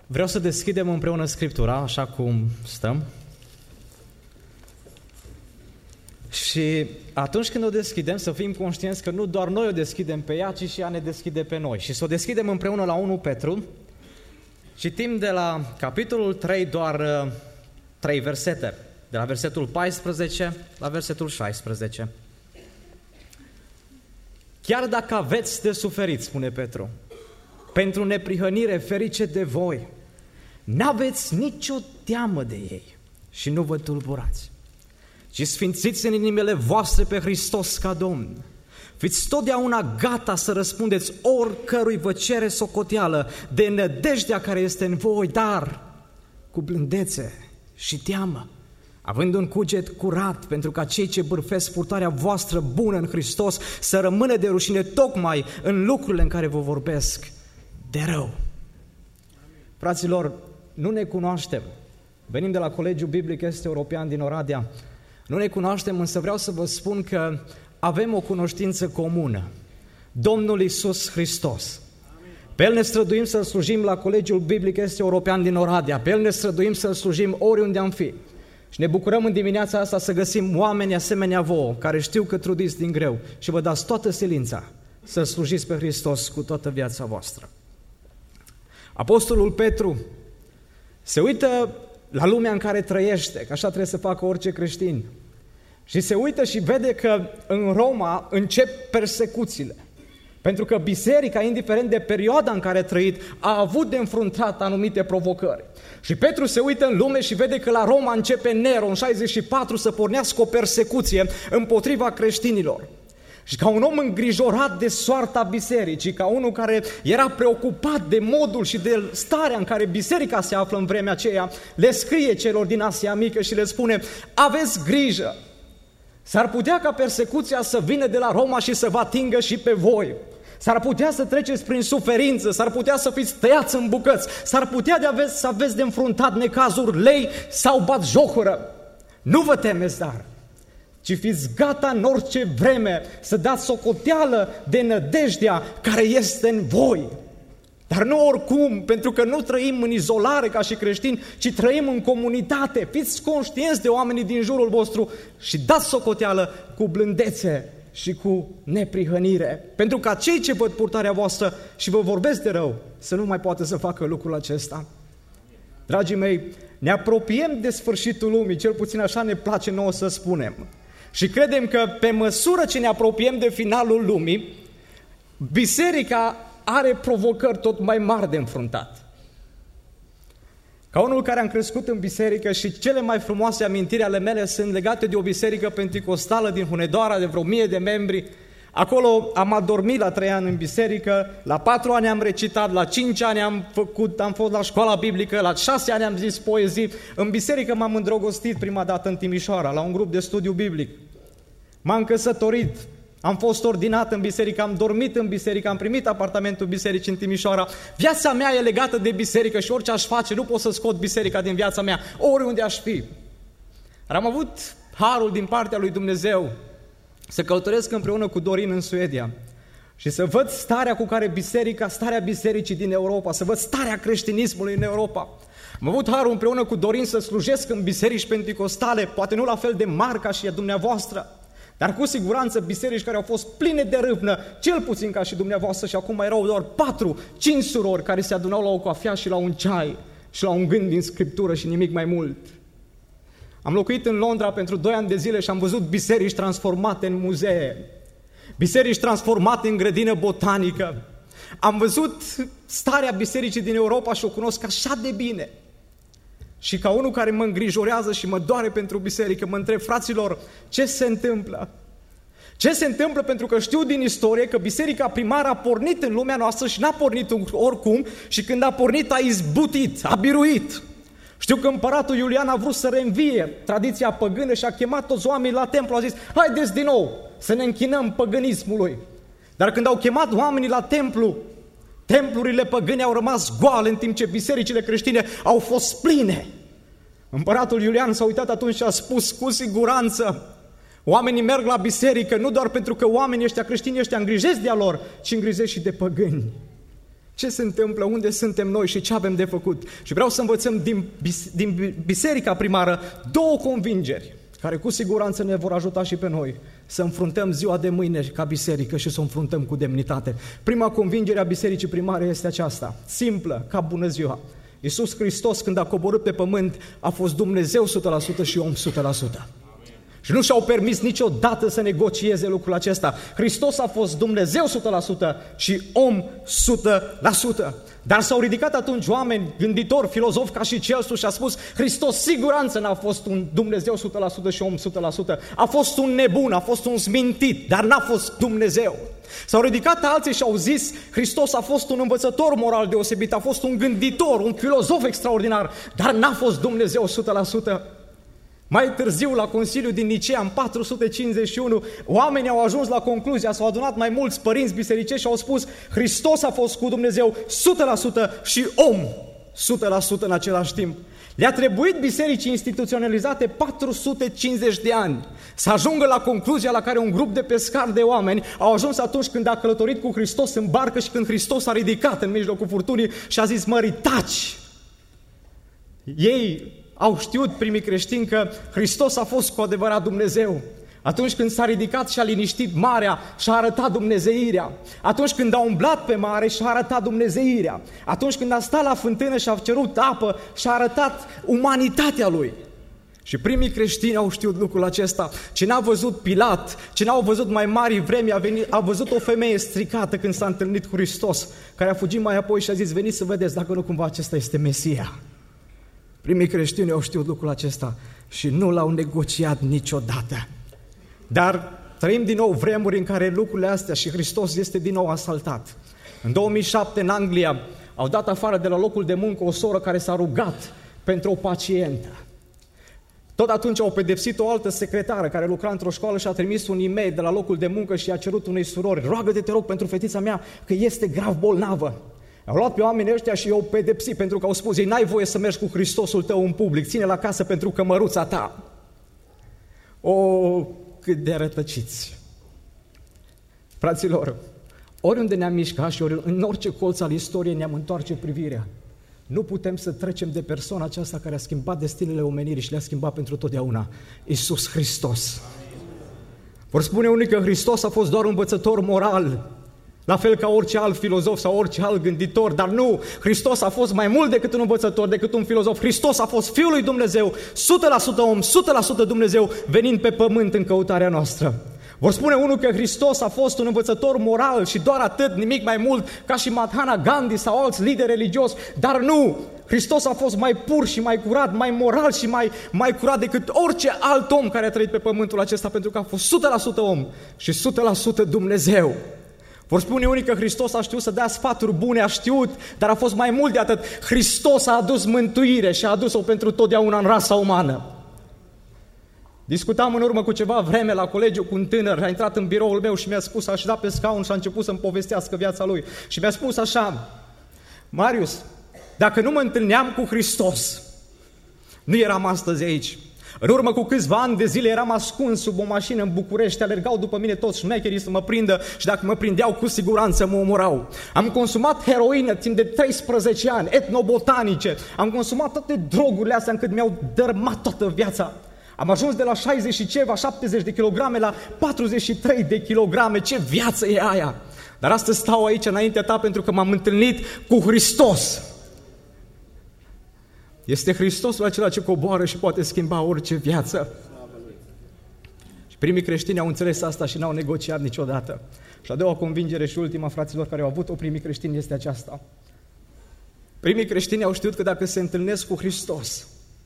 Vreau să deschidem împreună Scriptura, așa cum stăm. Și atunci când o deschidem, să fim conștienți că nu doar noi o deschidem pe ea, ci și ea ne deschide pe noi. Și să o deschidem împreună la 1 Petru. Citim de la capitolul 3 doar 3 versete, de la versetul 14 la versetul 16. Chiar dacă aveți de suferit, spune Petru, pentru neprihănire ferice de voi, n-aveți nicio teamă de ei și nu vă tulburați, ci sfințiți în inimile voastre pe Hristos ca Domn. Fiți totdeauna gata să răspundeți oricărui vă cere socoteală de nădejdea care este în voi, dar cu blândețe și teamă, având un cuget curat, pentru ca cei ce bârfesc purtarea voastră bună în Hristos să rămână de rușine tocmai în lucrurile în care vă vorbesc de rău. Fraților, nu ne cunoaștem. Venim de la Colegiul Biblic Est-European din Oradea. Nu ne cunoaștem, însă vreau să vă spun că avem o cunoștință comună. Domnul Iisus Hristos. Pe El ne străduim să-L slujim la Colegiul Biblic Est-European din Oradea. Pe El ne străduim să-L slujim oriunde am fi. Și ne bucurăm în dimineața asta să găsim oameni asemenea vouă, care știu că trudiți din greu și vă dați toată silința să slujiți pe Hristos cu toată viața voastră. Apostolul Petru se uită la lumea în care trăiește, că așa trebuie să facă orice creștin, și se uită și vede că în Roma încep persecuțiile. Pentru că biserica, indiferent de perioada în care a trăit, a avut de înfruntat anumite provocări. Și Petru se uită în lume și vede că la Roma începe Nero în 64 să pornească o persecuție împotriva creștinilor. Și ca un om îngrijorat de soarta bisericii, ca unul care era preocupat de modul și de starea în care biserica se află în vremea aceea, le scrie celor din Asia Mică și le spune: aveți grijă! S-ar putea ca persecuția să vină de la Roma și să vă atingă și pe voi. S-ar putea să treceți prin suferință, s-ar putea să fiți tăiați în bucăți, s-ar putea să aveți de înfruntat necazuri, lei sau batjocură. Nu vă temeți, dar, ci fiți gata în orice vreme să dați socoteală de nădejdea care este în voi. Dar nu oricum, pentru că nu trăim în izolare ca și creștini, ci trăim în comunitate. Fiți conștienți de oamenii din jurul vostru și dați socoteală cu blândețe și cu neprihănire. Pentru ca cei ce văd purtarea voastră și vă vorbesc de rău să nu mai poată să facă lucrul acesta. Dragii mei, ne apropiem de sfârșitul lumii, cel puțin așa ne place nouă să spunem. Și credem că pe măsură ce ne apropiem de finalul lumii, biserica are provocări tot mai mari de înfruntat. Ca unul care am crescut în biserică și cele mai frumoase amintiri ale mele sunt legate de o biserică penticostală din Hunedoara de vreo 1000 de membri. Acolo am adormit la 3 ani în biserică, la 4 ani am recitat, la 5 ani am fost la școala biblică, la 6 ani am zis poezii. În biserică m-am îndrăgostit prima dată în Timișoara, la un grup de studiu biblic. M-am căsătorit, am fost ordinat în biserică, am dormit în biserică, am primit apartamentul bisericii în Timișoara. Viața mea e legată de biserică și orice aș face, nu pot să scot biserica din viața mea, oriunde aș fi. Dar am avut harul din partea lui Dumnezeu să călătoresc împreună cu Dorin în Suedia și să văd starea cu care starea bisericii din Europa, să văd starea creștinismului în Europa. Am avut harul împreună cu Dorin să slujesc în biserici penticostale, poate nu la fel de mari ca și a dumneavoastră, dar cu siguranță biserici care au fost pline de râvnă, cel puțin ca și dumneavoastră, și acum erau doar 4-5 surori care se adunau la o cafea și la un ceai și la un gând din Scriptură și nimic mai mult. Am locuit în Londra pentru 2 ani de zile și am văzut biserici transformate în muzee, biserici transformate în grădină botanică. Am văzut starea bisericii din Europa și o cunosc așa de bine. Și ca unul care mă îngrijorează și mă doare pentru biserică, mă întreb: fraților, ce se întâmplă? Ce se întâmplă? Pentru că știu din istorie că biserica primară a pornit în lumea noastră și n-a pornit oricum, și când a pornit a izbutit, a biruit. Știu că împăratul Iulian a vrut să reînvie tradiția păgână și a chemat toți oamenii la templu, a zis: haideți din nou să ne închinăm păgânismului. Dar când au chemat oamenii la templu, templurile păgâne au rămas goale, în timp ce bisericile creștine au fost pline. Împăratul Iulian s-a uitat atunci și a spus: cu siguranță, oamenii merg la biserică nu doar pentru că oamenii ăștia creștini ăștia îngrijesc de a lor, ci îngrijesc și de păgâni. Ce se întâmplă, unde suntem noi și ce avem de făcut. Și vreau să învățăm din biserica primară două convingeri care cu siguranță ne vor ajuta și pe noi să înfruntăm ziua de mâine ca biserică și să o înfruntăm cu demnitate. Prima convingere a bisericii primare este aceasta, simplă, ca bună ziua. Iisus Hristos, când a coborât pe pământ, a fost Dumnezeu 100% și om 100%. Și nu și-au permis niciodată să negocieze lucrul acesta. Hristos a fost Dumnezeu 100% și om 100%. Dar s-au ridicat atunci oameni, gânditori, filozofi ca și Celsus și a spus: Hristos siguranță n-a fost un Dumnezeu 100% și om 100%. A fost un nebun, a fost un smintit, dar n-a fost Dumnezeu. S-au ridicat alții și au zis: Hristos a fost un învățător moral deosebit, a fost un gânditor, un filozof extraordinar, dar n-a fost Dumnezeu 100%. Mai târziu, la Consiliul din Nicea, în 451, oamenii au ajuns la concluzia, s-au adunat mai mulți părinți bisericești și au spus: Hristos a fost cu Dumnezeu 100% și om 100% în același timp. Le-a trebuit bisericii instituționalizate 450 de ani să ajungă la concluzia la care un grup de pescari de oameni au ajuns atunci când a călătorit cu Hristos în barcă și când Hristos a ridicat în mijlocul furtunii și a zis: mări, taci! Ei au știut, primii creștini, că Hristos a fost cu adevărat Dumnezeu. Atunci când s-a ridicat și a liniștit marea, și-a arătat dumnezeirea. Atunci când a umblat pe mare, și-a arătat dumnezeirea. Atunci când a stat la fântână și a cerut apă, și-a arătat umanitatea lui. Și primii creștini au știut lucrul acesta. Cine a văzut Pilat, cine au văzut mai mari vremi, a văzut o femeie stricată când s-a întâlnit cu Hristos, care a fugit mai apoi și a zis: veniți să vedeți dacă nu cumva acesta este Mesia. Primii creștini au știut lucrul acesta și nu l-au negociat niciodată. Dar trăim din nou vremuri în care lucrurile astea și Hristos este din nou asaltat. În 2007, în Anglia, au dat afară de la locul de muncă o soră care s-a rugat pentru o pacientă. Tot atunci au pedepsit o altă secretară care lucra într-o școală și a trimis un e-mail de la locul de muncă și a cerut unei surori: roagă-te, te rog, pentru fetița mea că este grav bolnavă. Au luat pe oamenii ăștia și i-au pedepsit pentru că au spus: ei, n-ai voie să mergi cu Hristosul tău în public, ține la casă pentru cămăruța ta. O, cât de rătăciți! Fraților, oriunde ne-am mișcat și în orice colț al istoriei ne-am întoarce privirea, nu putem să trecem de persoana aceasta care a schimbat destinele omenirii și le-a schimbat pentru totdeauna, Iisus Hristos. Vor spune unii că Hristos a fost doar un învățător moral, la fel ca orice alt filozof sau orice alt gânditor, dar nu, Hristos a fost mai mult decât un învățător, decât un filozof. Hristos a fost Fiul lui Dumnezeu, 100% om, 100% Dumnezeu, venind pe pământ în căutarea noastră. Vor spune unul că Hristos a fost un învățător moral și doar atât, nimic mai mult, ca și Mahatma Gandhi sau alți lideri religioși, dar nu! Hristos a fost mai pur și mai curat, mai moral și mai curat decât orice alt om care a trăit pe pământul acesta, pentru că a fost 100% om și 100% Dumnezeu. Vor spune unii că Hristos a știut să dea sfaturi bune, a știut, dar a fost mai mult de atât. Hristos a adus mântuire și a adus-o pentru totdeauna în rasa umană. Discutam în urmă cu ceva vreme la colegiu cu un tânăr, a intrat în biroul meu și mi-a spus, a dat pe scaun și a început să-mi povestească viața lui. Și mi-a spus așa: Marius, dacă nu mă întâlneam cu Hristos, nu eram astăzi aici. În urmă cu câțiva ani de zile eram ascuns sub o mașină în București, alergau după mine toți șmecherii să mă prindă și dacă mă prindeau, cu siguranță mă omorau. Am consumat heroină timp de 13 ani, etnobotanice, am consumat toate drogurile astea încât mi-au dărâmat toată viața. Am ajuns de la 60 și ceva, 70 de kilograme la 43 de kilograme, ce viață e aia! Dar astăzi stau aici înaintea ta pentru că m-am întâlnit cu Hristos. Este Hristosul acela ce coboară și poate schimba orice viață. Și primii creștini au înțeles asta și n-au negociat niciodată. Și a doua convingere și ultima, fraților, care au avut-o primii creștini este aceasta. Primii creștini au știut că dacă se întâlnesc cu Hristos,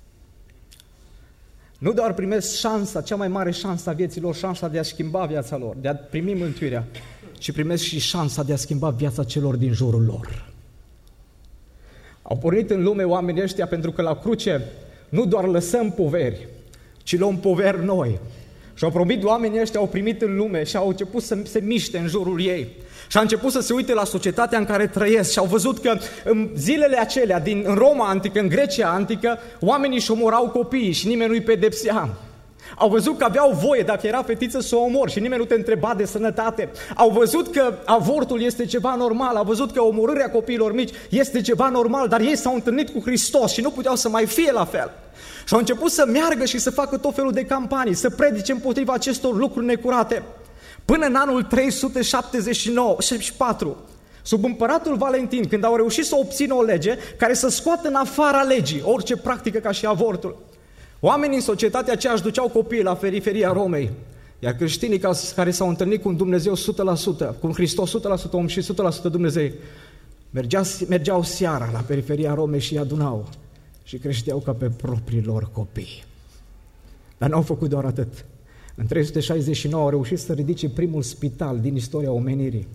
nu doar primesc șansa, cea mai mare șansă a vieții lor, șansa de a schimba viața lor, de a primi mântuirea, ci primesc și șansa de a schimba viața celor din jurul lor. Au pornit în lume oamenii ăștia pentru că la cruce nu doar lăsăm poveri, ci luăm poveri noi. Și au promit oamenii ăștia, au primit în lume și au început să se miște în jurul ei. Și au început să se uite la societatea în care trăiesc și au văzut că în zilele acelea, în Roma antică, în Grecia antică, oamenii își omorau copiii și nimeni nu-i pedepsea. Au văzut că aveau voie, dacă era fetiță, să o omor și nimeni nu te întreba de sănătate. Au văzut că avortul este ceva normal, au văzut că omorârea copiilor mici este ceva normal, dar ei s-au întâlnit cu Hristos și nu puteau să mai fie la fel. Și au început să meargă și să facă tot felul de campanii, să predice împotriva acestor lucruri necurate. Până în anul 374, sub împăratul Valentin, când au reușit să obțină o lege care să scoată în afara legii orice practică ca și avortul. Oamenii în societatea aceea își duceau copiii la periferia Romei, iar creștinii care s-au întâlnit cu un Dumnezeu 100%, cu un Hristos 100% om și 100% Dumnezeu, mergeau seara la periferia Romei și îi adunau și creșteau ca pe proprii lor copii. Dar n-au făcut doar atât. În 369 au reușit să ridice primul spital din istoria omenirii.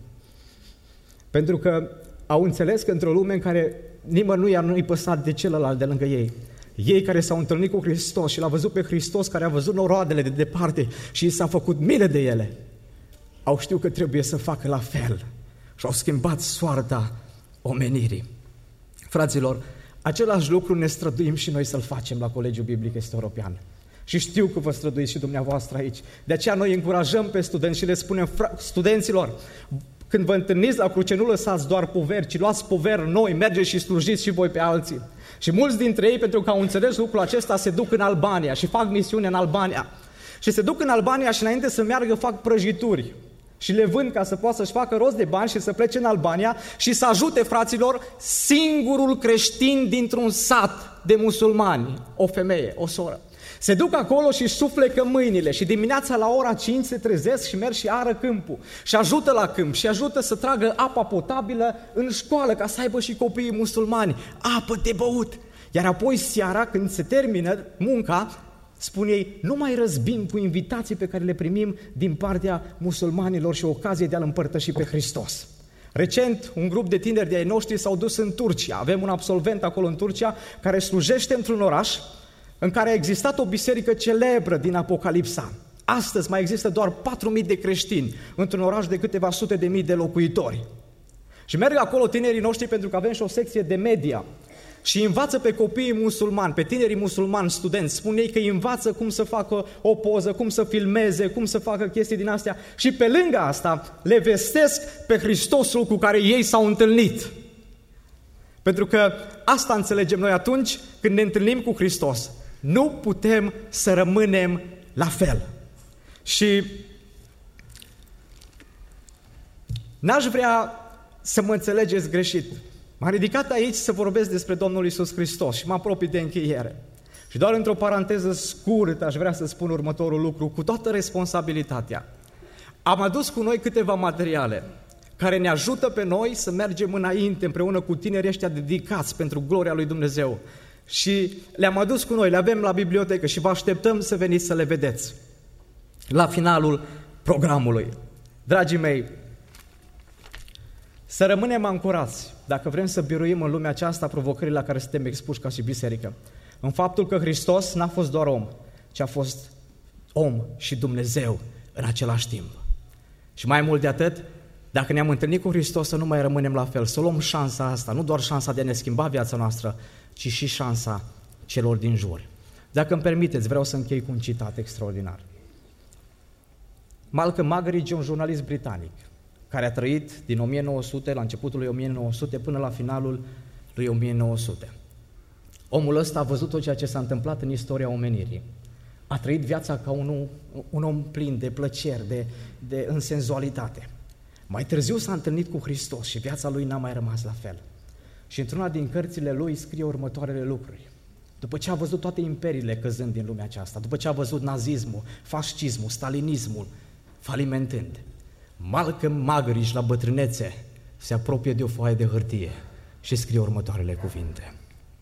Pentru că au înțeles că într-o lume în care nimănui nu-i păsat de celălalt de lângă ei, ei care s-au întâlnit cu Hristos și l-au văzut pe Hristos care a văzut noroadele de departe și s-a făcut milă de ele, au știut că trebuie să facă la fel și au schimbat soarta omenirii. Fraților, același lucru ne străduim și noi să-l facem la Colegiul Biblic Est European. Și știu că vă străduiți și dumneavoastră aici. De aceea noi încurajăm pe studenți și le spunem studenților, când vă întâlniți la cruce, nu lăsați doar poveri, ci luați poveri noi, mergeți și slujiți și voi pe alții. Și mulți dintre ei, pentru că au înțeles lucrul acesta, se duc în Albania și fac misiune în Albania. Și se duc în Albania și înainte să meargă fac prăjituri și le vând ca să poată să-și facă rost de bani și să plece în Albania și să ajute, fraților, singurul creștin dintr-un sat de musulmani, o femeie, o soră. Se duc acolo și suflecă mâinile și dimineața la ora 5 se trezesc și merg și ară câmpul și ajută la câmp și ajută să tragă apa potabilă în școală ca să aibă și copiii musulmani apă de băut. Iar apoi seara, când se termină munca, spun ei, nu mai răzbim cu invitații pe care le primim din partea musulmanilor și ocazie de a-L împărtăși pe Hristos. Recent, un grup de tineri de ai noștri s-au dus în Turcia. Avem un absolvent acolo în Turcia care slujește într-un oraș în care a existat o biserică celebră din Apocalipsa. Astăzi mai există doar 4.000 de creștini într-un oraș de câteva sute de mii de locuitori. Și merg acolo tinerii noștri pentru că avem și o secție de media și învață pe copiii musulmani, pe tinerii musulmani studenți. Spun ei că îi învață cum să facă o poză, cum să filmeze, cum să facă chestii din astea și pe lângă asta le vestesc pe Hristosul cu care ei s-au întâlnit. Pentru că asta înțelegem noi atunci când ne întâlnim cu Hristos. Nu putem să rămânem la fel. Și n-aș vrea să mă înțelegeți greșit. M-am ridicat aici să vorbesc despre Domnul Iisus Hristos și mă apropii de încheiere. Și doar într-o paranteză scurtă aș vrea să spun următorul lucru, cu toată responsabilitatea. Am adus cu noi câteva materiale care ne ajută pe noi să mergem înainte împreună cu tinerii ăștia dedicați pentru gloria lui Dumnezeu. Și le-am adus cu noi, le avem la bibliotecă și vă așteptăm să veniți să le vedeți la finalul programului. Dragii mei, să rămânem ancorați, dacă vrem să biruim în lumea aceasta provocările la care suntem expuși ca și biserică, în faptul că Hristos n-a fost doar om, ci a fost om și Dumnezeu în același timp. Și mai mult de atât, dacă ne-am întâlnit cu Hristos, să nu mai rămânem la fel, să luăm șansa asta, nu doar șansa de a ne schimba viața noastră, ci și șansa celor din jur. Dacă îmi permiteți, vreau să închei cu un citat extraordinar. Malcolm Muggeridge, un jurnalist britanic, care a trăit din 1900, la începutul lui 1900, până la finalul lui 1900. Omul ăsta a văzut tot ceea ce s-a întâmplat în istoria omenirii. A trăit viața ca un om plin de plăceri, în senzualitate. Mai târziu s-a întâlnit cu Hristos și viața lui n-a mai rămas la fel. Și într-una din cărțile lui scrie următoarele lucruri. După ce a văzut toate imperiile căzând din lumea aceasta, după ce a văzut nazismul, fascismul, stalinismul falimentând, Malcolm Muggeridge la bătrânețe se apropie de o foaie de hârtie și scrie următoarele cuvinte.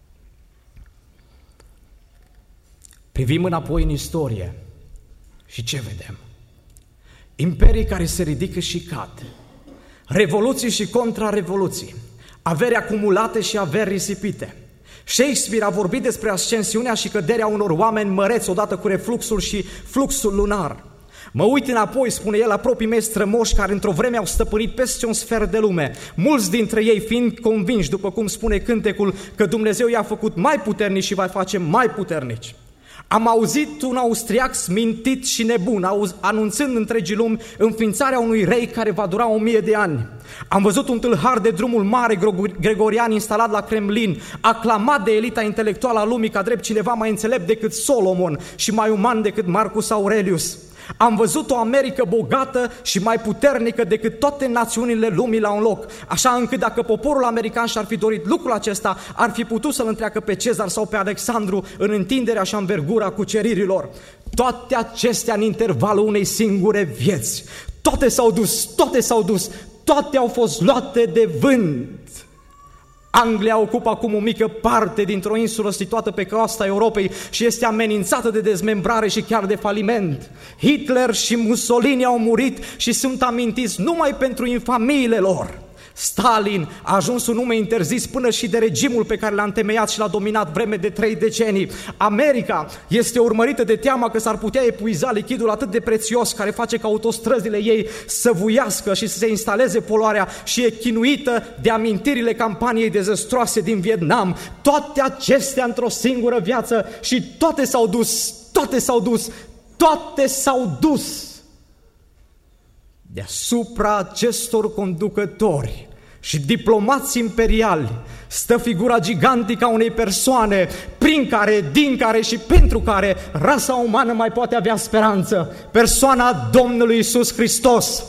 Privim înapoi în istorie și ce vedem? Imperii care se ridică și cad, revoluții și contrarevoluții, averi acumulate și averi risipite. Shakespeare a vorbit despre ascensiunea și căderea unor oameni măreți odată cu refluxul și fluxul lunar. Mă uit înapoi, spune el, la proprii mei strămoși care într-o vreme au stăpânit peste un sfert de lume, mulți dintre ei fiind convinși, după cum spune cântecul, că Dumnezeu i-a făcut mai puternici și va face mai puternici. Am auzit un austriac smintit și nebun, anunțând întregii lumi înființarea unui rei care va dura 1000 de ani. Am văzut un tâlhar de drumul mare Gregorian instalat la Kremlin, aclamat de elita intelectuală a lumii ca drept cineva mai înțelept decât Solomon și mai uman decât Marcus Aurelius. Am văzut o Americă bogată și mai puternică decât toate națiunile lumii la un loc, așa încât dacă poporul american și-ar fi dorit lucrul acesta, ar fi putut să-l întreacă pe Cezar sau pe Alexandru în întinderea și învergura cuceririlor. Toate acestea în intervalul unei singure vieți. Toate s-au dus, toate au fost luate de vânt. Anglia ocupă acum o mică parte dintr-o insulă situată pe coasta Europei și este amenințată de dezmembrare și chiar de faliment. Hitler și Mussolini au murit și sunt amintiți numai pentru infamiile lor. Stalin a ajuns un nume interzis până și de regimul pe care l-a întemeiat și l-a dominat vreme de 3 decenii. America este urmărită de teama că s-ar putea epuiza lichidul atât de prețios care face ca autostrăzile ei să vuiască și să se instaleze poluarea și e chinuită de amintirile campaniei dezastroase din Vietnam. Toate acestea într-o singură viață și toate s-au dus. Deasupra acestor conducători și diplomați imperiali stă figura gigantică a unei persoane prin care, din care și pentru care rasa umană mai poate avea speranță. Persoana Domnului Iisus Hristos.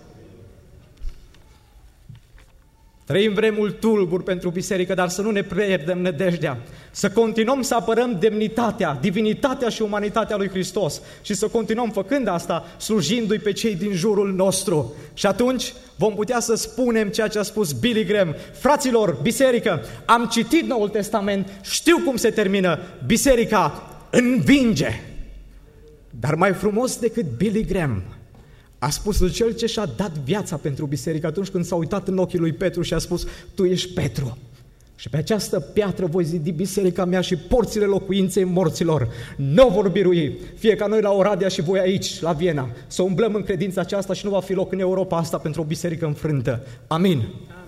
Trăim vremuri tulburi pentru biserică, dar să nu ne pierdem nădejdea, să continuăm să apărăm demnitatea, divinitatea și umanitatea lui Hristos și să continuăm făcând asta, slujindu-i pe cei din jurul nostru. Și atunci vom putea să spunem ceea ce a spus Billy Graham: fraților, biserică, am citit Noul Testament, știu cum se termină, biserica învinge. Dar mai frumos decât Billy Graham a spus cel ce și-a dat viața pentru biserică atunci când s-a uitat în ochii lui Petru și a spus: tu ești Petru și pe această piatră voi zidi biserica mea și porțile locuinței morților nu vor birui. Fie ca noi la Oradea și voi aici, la Viena, să umblăm în credința aceasta și nu va fi loc în Europa asta pentru o biserică înfrântă. Amin.